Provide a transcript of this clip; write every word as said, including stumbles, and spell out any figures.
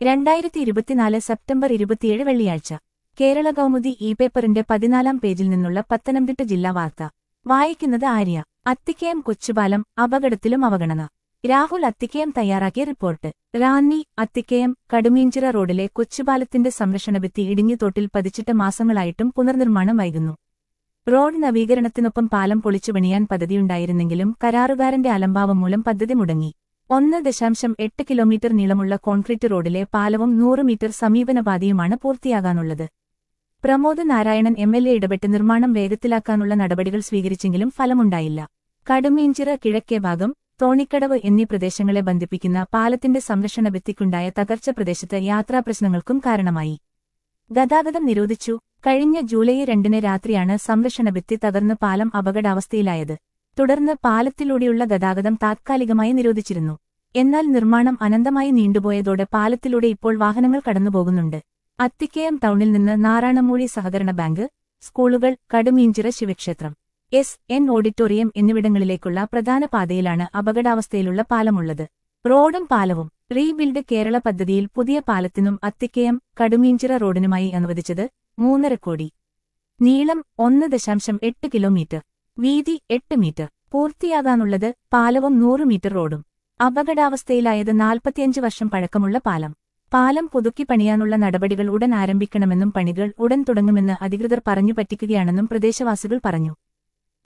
രണ്ടായിരത്തി ഇരുപത്തിനാല് സെപ്റ്റംബർ ഇരുപത്തിയേഴ് വെള്ളിയാഴ്ച കേരള കൗമുദി ഇ പേപ്പറിന്റെ പതിനാലാം പേജിൽ നിന്നുള്ള പത്തനംതിട്ട ജില്ലാ വാർത്ത വായിക്കുന്നത് ആര്യ. അത്തിക്കയം കൊച്ചുപാലം അപകടത്തിലും അവഗണന. രാഹുൽ അത്തിക്കയം തയ്യാറാക്കിയ റിപ്പോർട്ട്. റാന്നി അത്തിക്കയം കടുമീഞ്ചിറ റോഡിലെ കൊച്ചുപാലത്തിന്റെ സംരക്ഷണഭിത്തി ഇടിഞ്ഞു തോട്ടിൽ പതിച്ചിട്ട് മാസങ്ങളായിട്ടും പുനർനിർമ്മാണം വൈകുന്നു. റോഡ് നവീകരണത്തിനൊപ്പം പാലം പൊളിച്ചുപണിയാൻ പദ്ധതിയുണ്ടായിരുന്നെങ്കിലും കരാറുകാരന്റെ അലംഭാവം മൂലം പദ്ധതി മുടങ്ങി. ഒന്ന് ദശാംശം എട്ട് കിലോമീറ്റർ നീളമുള്ള കോൺക്രീറ്റ് റോഡിലെ പാലവും നൂറ് മീറ്റർ സമീപനപാതയുമാണ് പൂർത്തിയാകാനുള്ളത്. Pramod Narayanan M L A ഇടപെട്ട് നിർമ്മാണം വേഗത്തിലാക്കാനുള്ള നടപടികൾ സ്വീകരിച്ചെങ്കിലും ഫലമുണ്ടായില്ല. കടുമീഞ്ചിറ കിഴക്കേ ഭാഗം, തോണിക്കടവ് എന്നീ പ്രദേശങ്ങളെ ബന്ധിപ്പിക്കുന്ന പാലത്തിന്റെ സംരക്ഷണ ഭിത്തിക്കുണ്ടായ തകർച്ച പ്രദേശത്ത് യാത്രാപ്രശ്നങ്ങൾക്കും കാരണമായി. ഗതാഗതം നിരോധിച്ചു. കഴിഞ്ഞ ജൂലൈ രണ്ടിന് രാത്രിയാണ് സംരക്ഷണ ഭിത്തി തകർന്ന് പാലം അപകടാവസ്ഥയിലായത്. തുടർന്ന് പാലത്തിലൂടെയുള്ള ഗതാഗതം താത്കാലികമായി നിരോധിച്ചിരുന്നു. എന്നാൽ നിർമ്മാണം അനന്തമായി നീണ്ടുപോയതോടെ പാലത്തിലൂടെ ഇപ്പോൾ വാഹനങ്ങൾ കടന്നുപോകുന്നുണ്ട്. അത്തിക്കയം ടൗണിൽ നിന്ന് നാറാണമൂഴി സഹകരണ ബാങ്ക്, സ്കൂളുകൾ, കടുമീഞ്ചിറ ശിവക്ഷേത്രം, എസ് എൻ ഓഡിറ്റോറിയം എന്നിവിടങ്ങളിലേക്കുള്ള പ്രധാന പാതയിലാണ് അപകടാവസ്ഥയിലുള്ള പാലമുള്ളത്. റോഡും പാലവും റീബിൽഡ് കേരള പദ്ധതിയിൽ പുതിയ പാലത്തിനും അത്തിക്കയം കടുമീഞ്ചിറ റോഡിനുമായി അനുവദിച്ചത് മൂന്നര കോടി. നീളം ഒന്ന് ദശാംശം എട്ട് കിലോമീറ്റർ, വീതി എട്ട് മീറ്റർ. പൂർത്തിയാകാനുള്ളത് പാലവും നൂറ് മീറ്റർ റോഡും. അപകടാവസ്ഥയിലായത് നാൽപ്പത്തിയഞ്ച് വർഷം പഴക്കമുള്ള പാലം. പാലം പുതുക്കി പണിയാനുള്ള നടപടികൾ ഉടൻ ആരംഭിക്കണമെന്നും പണികൾ ഉടൻ തുടങ്ങുമെന്ന് അധികൃതർ പറഞ്ഞു പറ്റിക്കുകയാണെന്നും പ്രദേശവാസികൾ പറഞ്ഞു.